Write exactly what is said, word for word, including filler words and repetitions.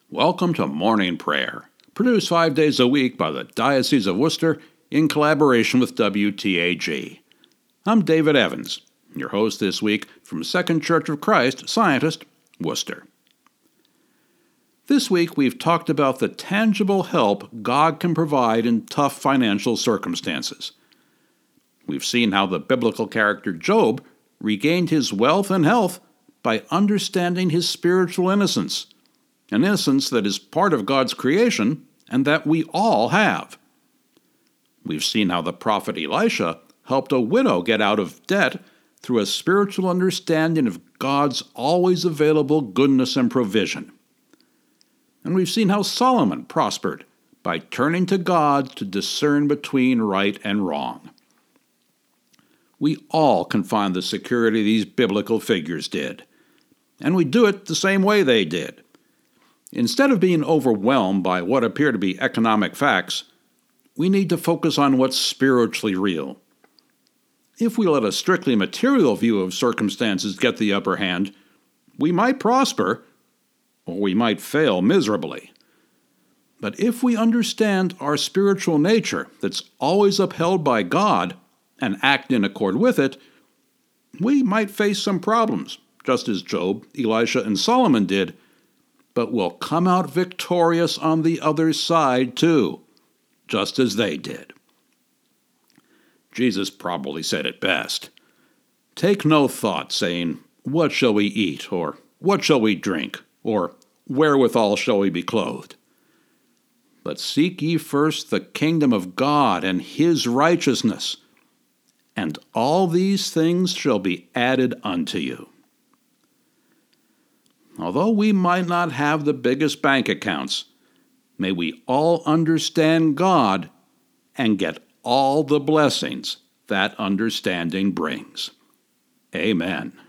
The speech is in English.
Welcome to Morning Prayer, produced five days a week by the Diocese of Worcester in collaboration with W T A G. I'm David Evans, your host this week from Second Church of Christ, Scientist, Worcester. This week we've talked about the tangible help God can provide in tough financial circumstances. We've seen how the biblical character Job regained his wealth and health by understanding his spiritual innocence, an innocence that is part of God's creation and that we all have. We've seen how the prophet Elisha helped a widow get out of debt through a spiritual understanding of God's always available goodness and provision. And we've seen how Solomon prospered by turning to God to discern between right and wrong. We all can find the security these biblical figures did, and we do it the same way they did. Instead of being overwhelmed by what appear to be economic facts, we need to focus on what's spiritually real. If we let a strictly material view of circumstances get the upper hand, we might prosper, or we might fail miserably. But if we understand our spiritual nature that's always upheld by God and act in accord with it, we might face some problems, just as Job, Elisha, and Solomon did, but will come out victorious on the other side too, just as they did. Jesus probably said it best. Take no thought, saying, "What shall we eat?" or "What shall we drink?" or "Wherewithal shall we be clothed?" But seek ye first the kingdom of God and his righteousness, and all these things shall be added unto you. Although we might not have the biggest bank accounts, may we all understand God and get all the blessings that understanding brings. Amen.